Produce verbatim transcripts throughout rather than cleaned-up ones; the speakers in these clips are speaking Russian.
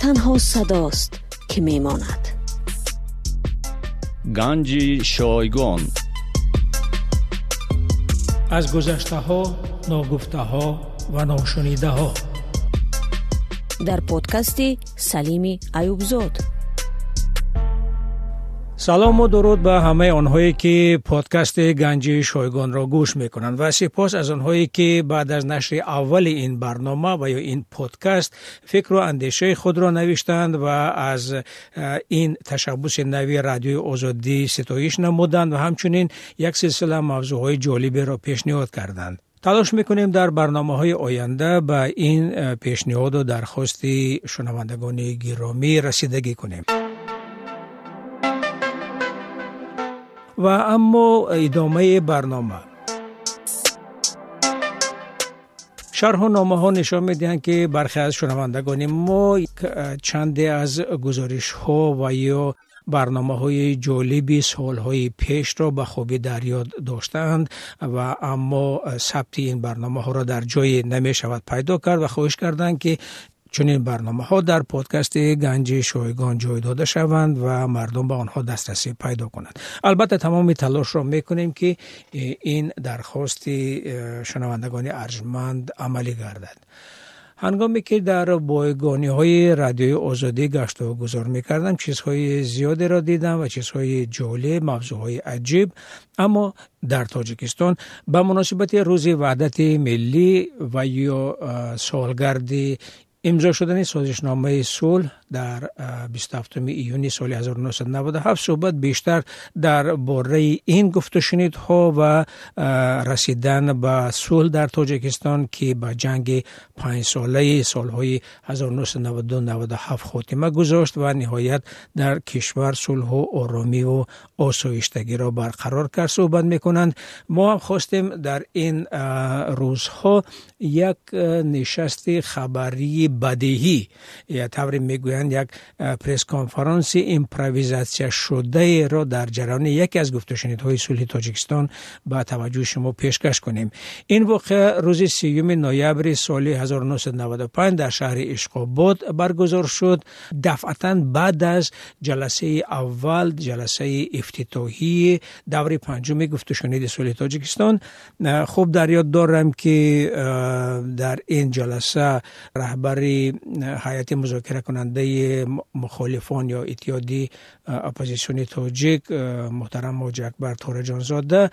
تنها صداست که میماند. گنج شایگان. از گذشته ها، ناگفته ها و ناشنیده ها. در پادکست سلیم ایوبزاد. سلام و درود به همه آنهایی که پادکست گنج شایگان را گوش میکنند و سپاس از آنهایی که بعد از نشر اول این برنامه و یا این پادکست فکر و اندیشه خود را نوشتند و از این تشبث نوی رادیوی آزادی ستایش نمودند و همچنین یک سلسله موضوعهای جالبی را پیشنهاد کردند. تلاش میکنیم در برنامه‌های آینده به این پیشنهاد و درخواست شنوندگان گرامی رسیدگی کنیم. و اما ادامه برنامه. شرح و نامه ها نشان میدهند که برخی از شنوندگان ما چندی از گزارش ها و یا برنامه های جالبی سال های پیش را به خوبی در یاد داشتند و اما ثبت این برنامه ها را در جای نمی شود پیدا کرد و خواهش کردند که چون این برنامه ها در پادکست گنج شایگان جای داده شوند و مردم به آنها دسترسی پیدا کنند. البته تمام تلاش را میکنیم که این درخواست شنوندگان ارجمند عملی گردد. هنگامی که در بایگانی های رادیوی آزادی گشت و گذار میکردم چیزهای زیادی را دیدم و چیزهای جالب، موضوعهای عجیب. اما در تاجیکستان به مناسبت روز وحدت ملی و یا سالگرد امضا شدن سازشنامه صلح در بیست و هفتم ایون سال هزار و نهصد و نود و هفت صحبت بیشتر در باره این گفت و شنیدها و رسیدن به صلح در تاجیکستان که به جنگ پنج ساله سالهای هزار و نهصد و نود و دو نود و هفت خاتمه گذاشت و نهایت در کشور صلح و آرامی و آسایشتگی را برقرار کرد صحبت میکنند. ما هم خواستیم در این روزها یک نشست خبری بدیهی یا طوری میگویند یک پرس کنفرانس ایمپرویزاسیون شده را در جریان یکی از گفت و شنیدهای صلح تاجیکستان به توجه شما پیشکش کنیم. این واقعه روز سیوم نوامبر سال هزار و نهصد و نود و پنج در شهر اشقاباد برگزار شد، دفعتاً بعد از جلسه اول، جلسه افتتاحی دوره پنجم گفت و شنید صلح تاجیکستان. خوب در یاد دارم که در این جلسه رهبر هیئت مذاکره کننده مخالفان یا اتحادیه اپوزیسیون تاجیک محترم حاج اکبر تورجان زاده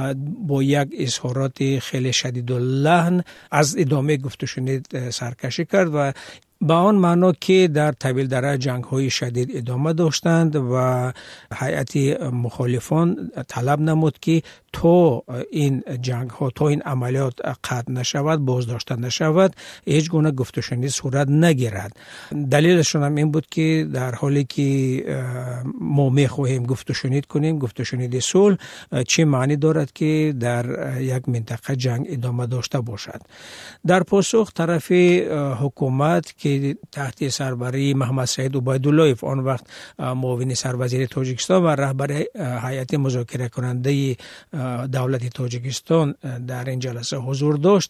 با یک اظهارات خیلی شدید اللحن از ادامه گفت و شنید سرکشی کرد و به آن معنا که در طویل دره جنگ های شدید ادامه داشتند و هیئت مخالفان طلب نمود که تا این جنگ ها، تا این عملیات قطع نشود، بازداشته نشود، هیچ گونه گفت و شنید صورت نگیرد. دلیلشون هم این بود که در حالی که ما میخواهیم گفت و شنید کنیم، گفت و شنید صلح چه معنی دارد که در یک منطقه جنگ ادامه داشته باشد. در پاسخ طرف حکومت که تحت سربری محمد سعید عبیداللهیف آن وقت معاون سروزیر تاجیکستان و رهبر هیئت مذاکره کننده دولت تاجیکستان در این جلسه حضور داشت،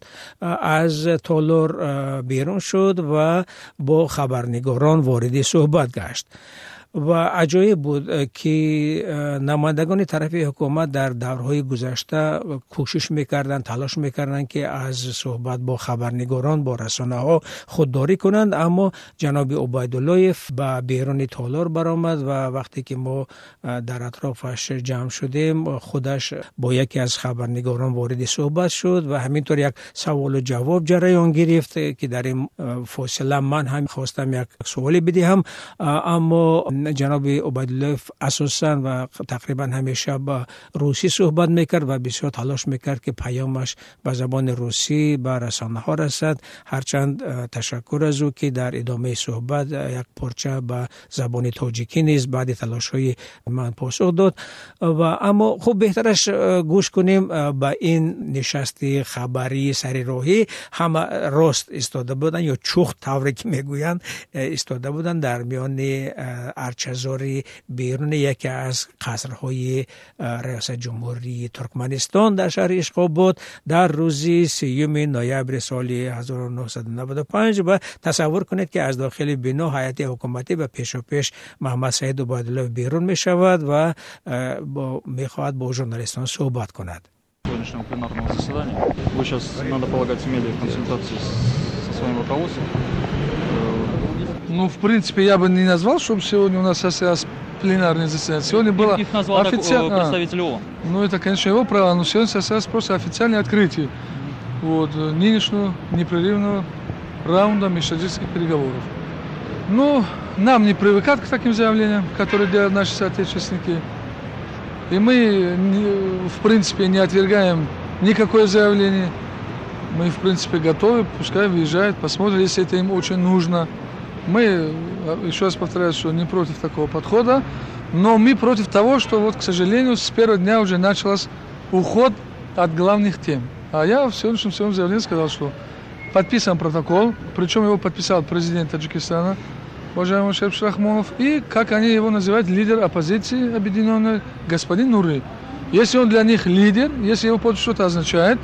از تالار بیرون شد و با خبرنگاران وارد صحبت گشت. و عجایب بود که نمایندگان طرف حکومت در دورهای گذشته کوشش میکردند، تلاش میکردند که از صحبت با خبرنگاران، با رسانه ها خودداری کنند، اما جناب عبیداللهیف به بیرون تالار برآمد و وقتی که ما در اطرافش جمع شدیم خودش با یکی از خبرنگاران وارد صحبت شد و همینطور یک سوال و جواب جریان گرفت که در این فاصله من هم خواستم یک سوالی بدهم، اما جناب عبیداللهیف اساساً و تقریبا همیشه با روسی صحبت میکرد و بسیار تلاش میکرد که پیامش به زبان روسی به رسانه ها رسد. هرچند تشکر از او که در ادامه صحبت یک پارچه به زبان تاجیکی نیز بعد تلاش های من پاسخ داد. و اما خوب بهترش گوش کنیم به این نشست خبری سری راهی. همه راست ایستاده بودن یا چوخ طوری که میگویند ایستاده بودن در میان ارچه‌زاری بیرون یکی از قصرهای ریاست جمهوری ترکمنستان در شهر اشقاب بود در روز سیوم نوامبر سال هزار و نهصد و نود و پنج. و تصور کنید که از داخل بنا هیئت حکومتی به پیش و پیش محمد سعید عبیدالله بیرون می شود و با می خواهد با ژورنالیستان صحبت کند. Сегодняшнего пленарного заседания. Вы сейчас, надо полагать, имели консультации со своим руководством? Ну, в принципе, я бы не назвал, чтобы сегодня у нас состоялось пленарное заседание. Сегодня было их назвал официально... так, представитель ООН. Ну, это, конечно, его право, но сегодня состоялось просто официальное открытие вот, нынешнего непрерывного раунда межстатистических переговоров. Ну, нам не привыкать к таким заявлениям, которые делают наши соотечественники. И мы, в принципе, не отвергаем никакое заявление. Мы, в принципе, готовы, пускай выезжают, посмотрим, если это им очень нужно. Мы, еще раз повторяю, что не против такого подхода, но мы против того, что, вот, к сожалению, с первого дня уже начался уход от главных тем. А я в сегодняшнем своем заявлении сказал, что подписан протокол, причем его подписал президент Таджикистана, уважаемый Шериф Шахмонов, и, как они его называют, лидер оппозиции объединенной, господин Нуры. Если он для них лидер, если его подпись что-то означает,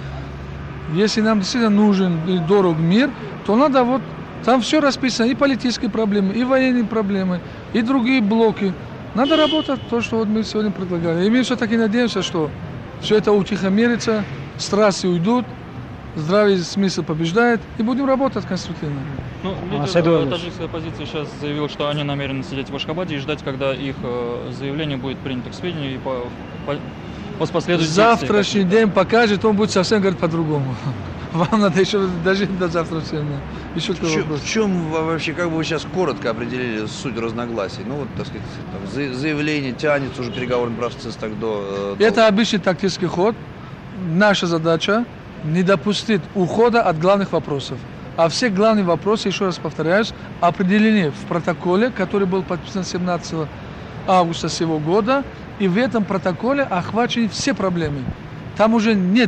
если нам действительно нужен и дорог мир, то надо вот, там все расписано, и политические проблемы, и военные проблемы, и другие блоки. Надо работать, то, что вот мы сегодня предлагали. И мы все-таки надеемся, что все это утихомирится, страсти уйдут, здравый смысл побеждает, и будем работать конструктивно. Ну, лидер таджикской оппозиции сейчас заявил, что они намерены сидеть в Ашхабаде и ждать, когда их э, заявление будет принято к сведению и по, по, по последующим завтрашний действиям. день покажет, он будет совсем говорить по-другому. Вам надо еще дожить до завтрашнего дня. Еще такой вопрос. В чем вообще, как бы вы сейчас коротко определили суть разногласий? Ну вот, так сказать, там, заявление тянется уже переговорный процесс так до... до... Это обычный тактический ход. Наша задача не допустить ухода от главных вопросов. А все главные вопросы, еще раз повторяюсь, определены в протоколе, который был подписан семнадцатого августа сего года. И в этом протоколе охвачены все проблемы. Там уже нет,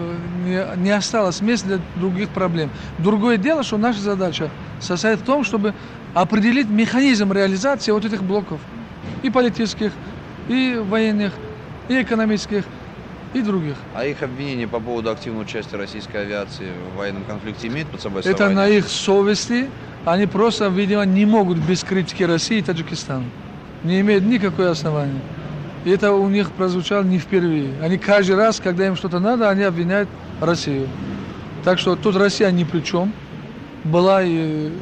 не, не осталось места для других проблем. Другое дело, что наша задача состоит в том, чтобы определить механизм реализации вот этих блоков. И политических, и военных, и экономических, и других. А их обвинения по поводу активного участия российской авиации в военном конфликте имеют под собой основания? Это на их совести. Они просто, видимо, не могут без критики России и Таджикистана. Не имеют никакого основания. И это у них прозвучало не впервые. Они каждый раз, когда им что-то надо, они обвиняют Россию. Так что тут Россия ни при чем. Была и,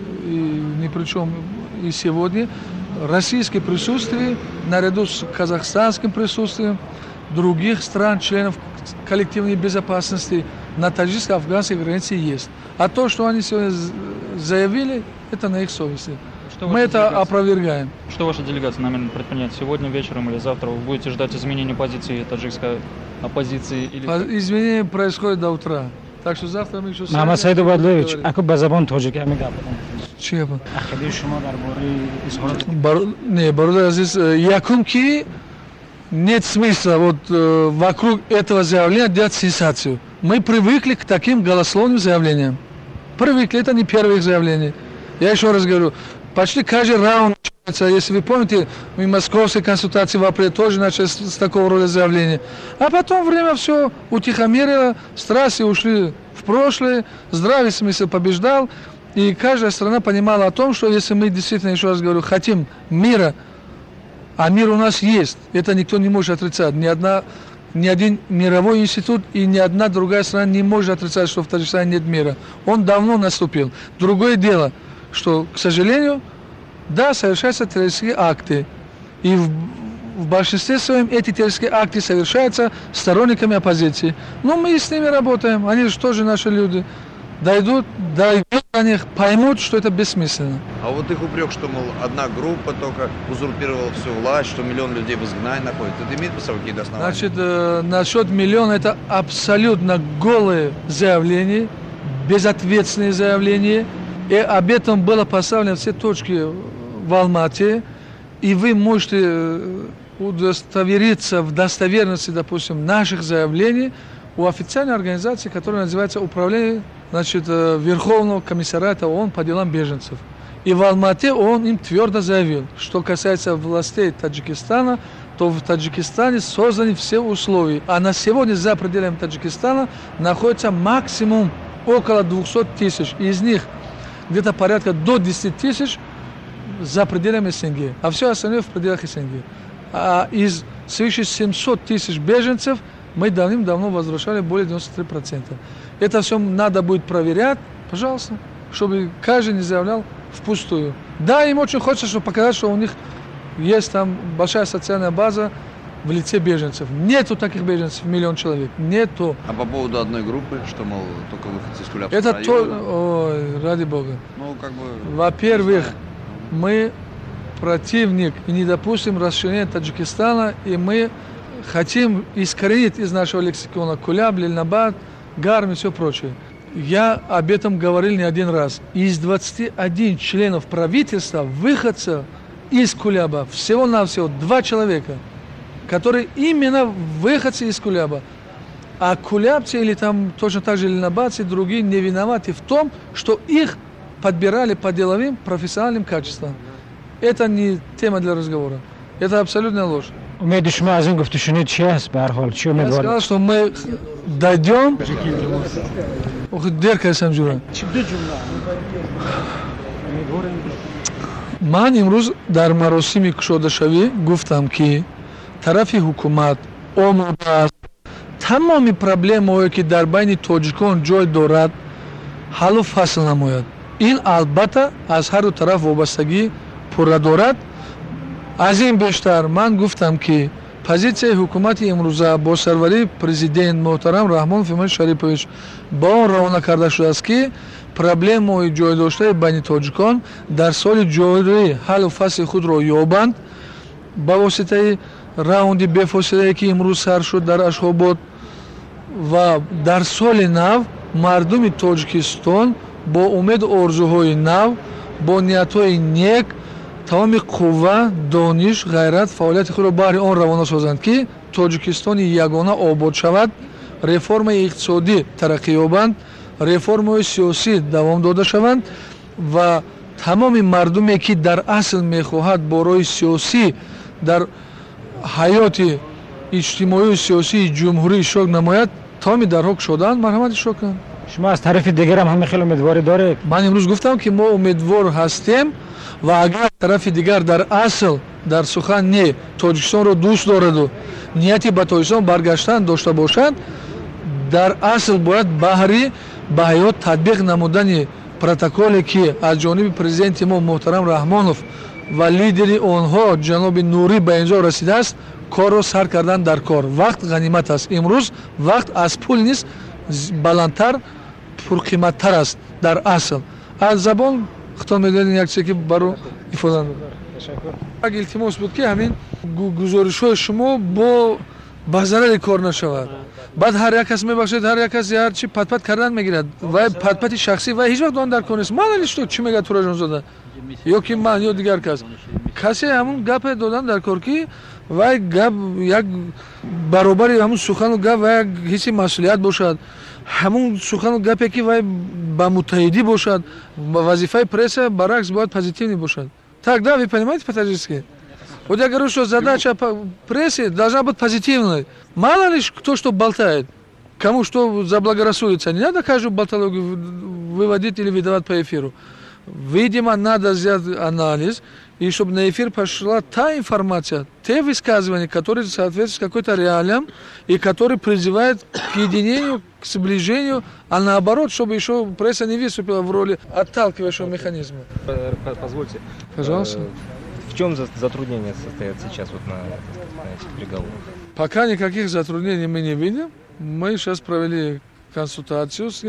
и ни при чем и сегодня. Российское присутствие, наряду с казахстанским присутствием, других стран, членов коллективной безопасности на таджикско-афганской границе есть. А то, что они сегодня заявили, это на их совести. Что Мы это делегация? Опровергаем. Что ваша делегация намерена предпринять сегодня вечером или завтра? Вы будете ждать изменения позиции таджикской оппозиции? Или... Изменения происходят до утра. Так что завтра мы еще... محمد سعید عبیدالله اكو به زبان تاجیک هم میگم. چیه با؟ عقیده شما درباره اظهارات Бар... Не, Баруда Азиз, якум ки нет смысла вот э, вокруг этого заявления делать сенсацию. Мы привыкли к таким голословным заявлениям. Привыкли, это не первое их заявление. Я еще раз говорю, почти каждый раунд, если вы помните, в московской консультации в апреле тоже начали с, с такого рода заявления. А потом время все утихомирило, страсти ушли в прошлое, здравый смысл побеждал, и каждая страна понимала о том, что если мы действительно, еще раз говорю, хотим мира, а мир у нас есть, это никто не может отрицать, ни одна, ни один мировой институт и ни одна другая страна не может отрицать, что в Таджикистане нет мира. Он давно наступил. Другое дело, что, к сожалению, да, совершаются террористические акты. И в, в большинстве своем эти террористические акты совершаются сторонниками оппозиции. Но мы с ними работаем, они же тоже наши люди. Дойдут, дойдут до них, поймут, что это бессмысленно. А вот их упрек, что, мол, одна группа только узурпировала всю власть, что миллион людей в изгнании находится, это имеет под собой какие-то основания? Значит, э, насчет миллиона это абсолютно голое заявление, безответственное заявление. И об этом было поставлено все точки в Алмате. И вы можете удостовериться в достоверности, допустим, наших заявлений у официальной организации, которая называется Управление, значит, Верховного комиссариата ООН по делам беженцев. И в Алмате он им твердо заявил, что касается властей Таджикистана, то в Таджикистане созданы все условия. А на сегодня за пределами Таджикистана находится максимум около двухсот тысяч. Из них где-то порядка до десяти тысяч за пределами СНГ. А все остальное в пределах СНГ. А из свыше семисот тысяч беженцев мы давным-давно возвращали более девяноста трёх процентов. Это все надо будет проверять, пожалуйста, чтобы каждый не заявлял впустую. Да, им очень хочется, чтобы показать, что у них есть там большая социальная база в лице беженцев. Нету таких беженцев, миллион человек. Нету. А по поводу одной группы, что, мол, только выходцы из Кулябского Это района? то... Ой, ради бога. Ну, как бы... Во-первых, мы противник и не допустим расширения Таджикистана, и мы хотим искоренить из нашего лексикона Куляб, Лильнабад, Гарм и все прочее. Я об этом говорил не один раз. Из двадцати одного членов правительства, выходцев из Куляба, всего-навсего два человека, которые именно выходцы из Куляба. А кулябцы или там точно так же лильнабадцы, другие не виноваты в том, что их подбирали по деловым профессиональным качествам. Это не тема для разговора. Это абсолютная ложь. امید شما از این گفته شنید چی هست به هر حال چی Я امیدوارید؟ сказал, что мы дойдем. Ох, дерка самжура. من امروز در مراسم کشاده‌شوی گفتم که طرف حکومت آماده است تمام پرابلم‌هایی که در بین تاجیکان جای دارد حل و فصل نماید. این البته از هر دو طرف وابستگی پوره دارد. از این بیشتر من گفتم که позиция حکومت امروزه با سروری پرزیدنت محترم رحمان فیمای شریفویچ با آن روانه کرده شده است که پرابلم‌های جای داشته بین تاجیکان در سال جاری حل و فصل خود را یابند با واسطه راوند بفاصله که امروز سر شد در اشخاباد و در سال نو مردم تاجیکستان با امید آرزوهای نو با نیت‌های نیک تمام قوا، دانش، غیرت، فعالیت خود را بر آن روانه سازند که تاجیکستان یگانه آباد شود، رفرم اقتصادی ترقی یابند، رفرم سیاسی دوام داده شوند و تمام مردمی که در اصل میخواهد برای سیاسی در حیات اجتماعی و سیاسی جمهوری شرکت نماید تمام درها شدند مرحمت شرکت کنند. شما از طرف دیگر هم همه خیلی امیدواری داره؟ من امروز گفتم که ما امیدوار هستیم و اگر طرف دیگر در اصل در سخن نه تاجیکستان رو دوست دارد و نیتی به تاجیکستان برگشتن داشته باشد در اصل باید بهری به حیات تطبیق نمودن پروتکلی که از جانب پرزیدنت ما محترم رحمانوف و لیدر آنها جناب نوری به اینجا رسیده است کار را سر کردن در کار. وقت غنیمت است. امروز وقت از پول نیست بلندتر پرقیمتتر است در اصل. از زبان خطاب می‌دادین یک چیزی که برای ifade دادم. تشکر. التماس بود که همین گزارش‌های شما با بازار کار نشود. بعد هر یک کس میبخشید هر یک کس هر چی پت پت کردن میگیرد و پت پت شخصی و هیچ وقت اون در کار نیست. من نیست تو چی میگه تو را زده یا کی من یا دیگر کس کسی همون گپ دادن در کار کی و گپ یک برابری همون سخن و گپ و هیچ مسئولیت باشد همون سخن و گپی که و با متحدی باشد وظیفه پرس برعکس باید پوزитивный башад. Так, да, вы понимаете по-таджикски? Вот я говорю, что задача прессы должна быть позитивной. Мало ли кто что болтает, кому что заблагорассудится. Не надо каждую болтологию выводить или выдавать по эфиру. Видимо, надо взять анализ, и чтобы на эфир пошла та информация, те высказывания, которые соответствуют какой-то реалиям, и которые призывают к единению, к сближению, а наоборот, чтобы еще пресса не выступила в роли отталкивающего механизма. Позвольте. Пожалуйста. В чем затруднения состоят сейчас вот на, на этих переговорах? Пока никаких затруднений мы не видим. Мы сейчас провели консультацию с,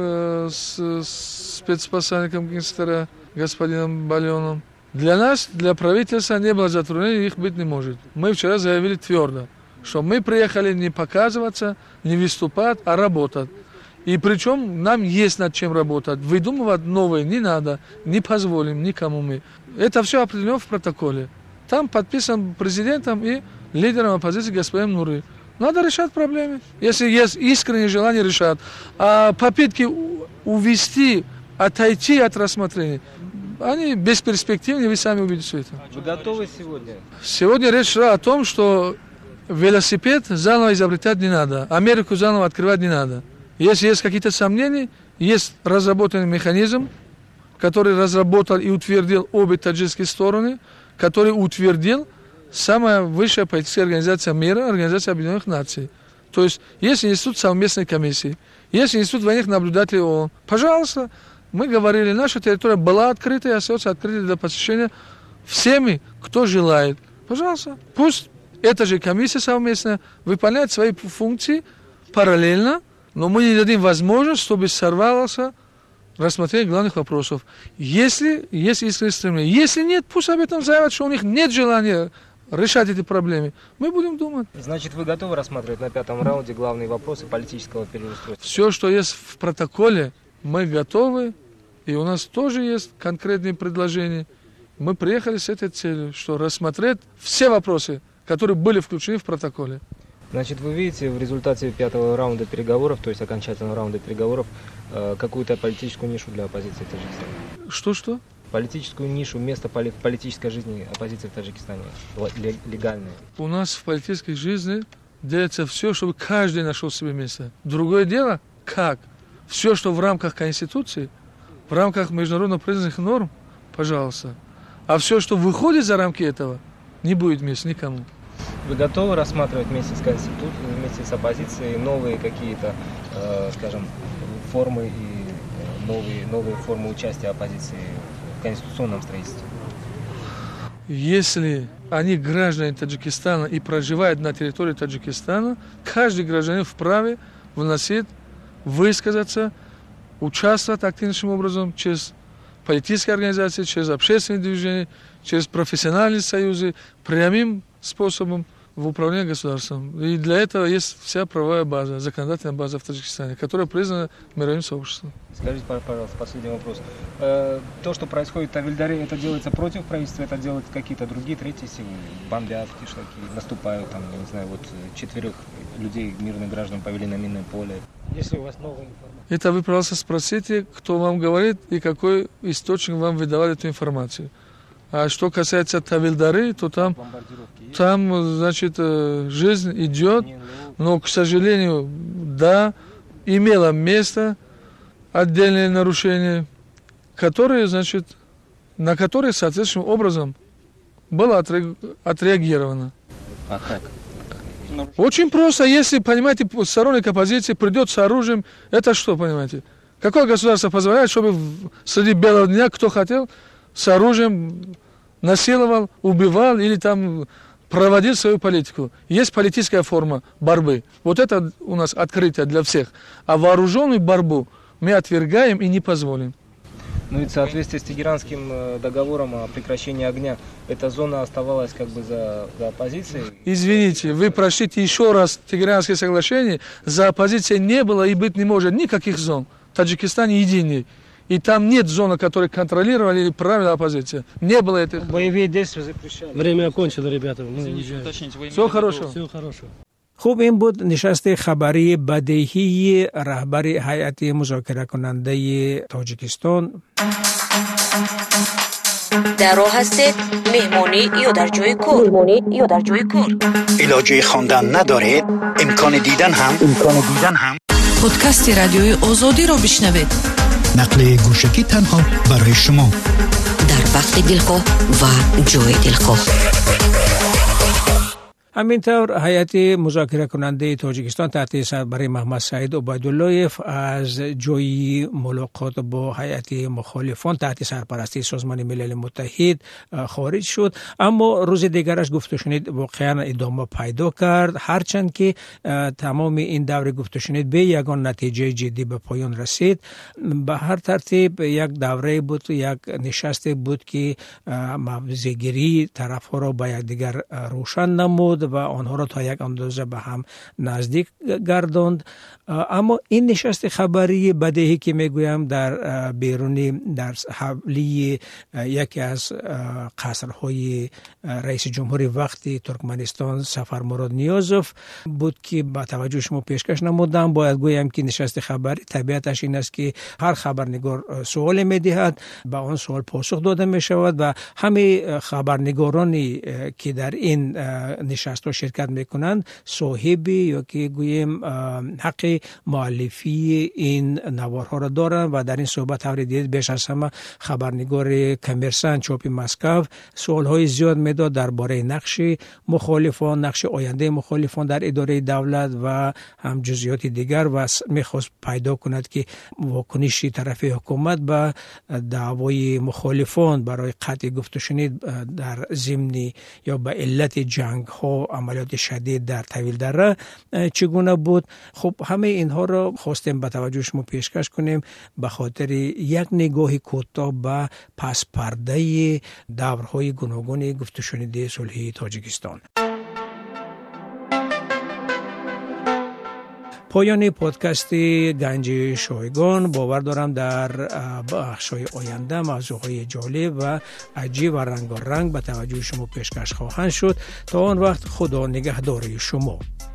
с спецпосланником Кинстера, господином Балионом. Для нас, для правительства не было затруднений, их быть не может. Мы вчера заявили твердо, что мы приехали не показываться, не выступать, а работать. И причем нам есть над чем работать. Выдумывать новое не надо, не позволим никому мы. Это все определено в протоколе. Там подписан президентом и лидером оппозиции господином Нури. Надо решать проблемы. Если есть искреннее желание решать. А попытки увести, отойти от рассмотрения, они бесперспективны, вы сами увидите это. Вы готовы сегодня? Сегодня речь шла о том, что велосипед заново изобретать не надо, Америку заново открывать не надо. Если есть какие-то сомнения, есть разработанный механизм, который разработал и утвердил обе таджикские стороны, который утвердил самая высшая политическая организация мира, Организация Объединенных Наций. То есть есть институт совместной комиссии, есть институт военных наблюдателей ООН. Пожалуйста, мы говорили, наша территория была открыта и остается открытой для посещения всеми, кто желает. Пожалуйста, пусть эта же комиссия совместная выполняет свои функции параллельно, но мы не дадим возможность, чтобы сорвался рассмотрение главных вопросов. Если есть искреннее стремление, если нет, пусть об этом заявят, что у них нет желания решать эти проблемы. Мы будем думать. Значит, вы готовы рассматривать на пятом раунде главные вопросы политического переустройства? Все, что есть в протоколе, мы готовы. И у нас тоже есть конкретные предложения. Мы приехали с этой целью, что рассмотреть все вопросы, которые были включены в протоколе. Значит, вы видите в результате пятого раунда переговоров, то есть окончательного раунда переговоров, какую-то политическую нишу для оппозиции в Таджикистане? Что-что? Политическую нишу, место в политической жизни оппозиции в Таджикистане, легальное. У нас в политической жизни делается все, чтобы каждый нашел себе место. Другое дело, как? Все, что в рамках Конституции, в рамках международно признанных норм, пожалуйста. А все, что выходит за рамки этого, не будет места никому. Вы готовы рассматривать вместе с Конституцией, вместе с оппозицией новые какие-то, э, скажем, формы и новые, новые формы участия оппозиции в конституционном строительстве? Если они граждане Таджикистана и проживают на территории Таджикистана, каждый гражданин вправе вносить, высказаться, участвовать активнейшим образом через политические организации, через общественные движения, через профессиональные союзы, прямым способом в управлении государством. И для этого есть вся правовая база, законодательная база в Таджикистане, которая признана мировым сообществом. Скажите, пожалуйста, последний вопрос. То, что происходит в Авильдаре, это делается против правительства, это делают какие-то другие третьи силы? Бомбят, кишлаки, наступают, там, я не знаю, вот четверых людей, мирных граждан, повели на минное поле. Если у вас новая информация. Это вы, пожалуйста, спросите, кто вам говорит и какой источник вам выдавал эту информацию. А что касается Авильдары, то там, там, значит, жизнь идет, но, к сожалению, да, имело место отдельные нарушения, которые, значит, на которые соответствующим образом было отреагировано. А как? Очень просто, если, понимаете, сторонник оппозиции придет с оружием, это что, понимаете? Какое государство позволяет, чтобы среди белого дня кто хотел с оружием насиловал, убивал или там проводил свою политику? Есть политическая форма борьбы. Вот это у нас открытие для всех. А вооруженную борьбу мы отвергаем и не позволим. Ну и в соответствии с Тегеранским договором о прекращении огня, эта зона оставалась как бы за, за оппозицией? Извините, вы прочтите еще раз Тегеранские соглашения. За оппозицией не было и быть не может никаких зон. В Таджикистане единый. И там нет зоны, которые контролировали или правила оппозиция. Не было этого. Боевые действия запрещали. Время окончило, ребята. Всего хорошего. Всего хорошего. خوب این بود نشست خبری بدیهی رهبر هیئت مذاکره کننده تاجیکستان. در راه هستید مهمانی یا در جای کار مهمانی یا در جای کار علاجه خواندن ندارید امکان دیدن هم امکان دیدن هم پادکست رادیوی آزادی رو بشنوید نقل گوشکی تنها برای شما در وقت دلخواه و جای دلخواه. همینطور هیئت مذاکره کننده تاجیکستان تحت سربری محمد سعید عبیداللهیف از جوی ملاقات با هیئت مخالفان تحت سرپرستی سازمان ملل متحد خارج شد، اما روز دیگرش گفته شنید واقعا ادامه پیدا کرد، هرچند که تمام این دور گفته شنید به یگان نتیجه جدی به پایان رسید. به هر ترتیب یک دوره بود، یک نشست بود که موضع‌گیری طرف‌ها را به یکدیگر روشن نمود و آنها را تا یک اندازه به هم نزدیک گرداند. اما این نشست خبری بدیهی که میگویم در بیرونی در حولی یکی از قصرهای رئیس جمهوری وقتی ترکمنستان سفر مراد نیازوف بود که با توجه شما پیشکش نمودم. باید گویم که نشست خبری طبیعتش این است که هر خبرنگار سوال میدهد، به آن سوال پاسخ داده می شود و همه خبرنگارانی که در این نشست ها شرکت میکنند صاحبی یا که گویم حق مؤلفی این نوارها را دارند و در این صحبت ها دید بیش از همه خبرنگار کمرسان چاپ مسکو سوال های زیاد میداد درباره نقش مخالفان، نقش آینده مخالفان در اداره دولت و هم جزئیات دیگر و میخواست پیدا کند که واکنشی طرف حکومت به دعوای مخالفان برای قطع گفت و شنید در ضمن یا به علت جنگ ها عملیات شدید در طویل دره چگونه بود. خب همه اینها را خواستیم به توجه شما پیشکش کنیم به خاطر یک نگاه کوتاه به پس پرده دورهای گوناگون گفت و شنید صلحی تاجیکستان. پایان پادکست گنج شایگان. باور دارم در بخش‌های آینده موضوعهای جالب و عجیب و رنگارنگ به توجه شما پیشکش خواهند شد. تا آن وقت خدا نگهدار شما.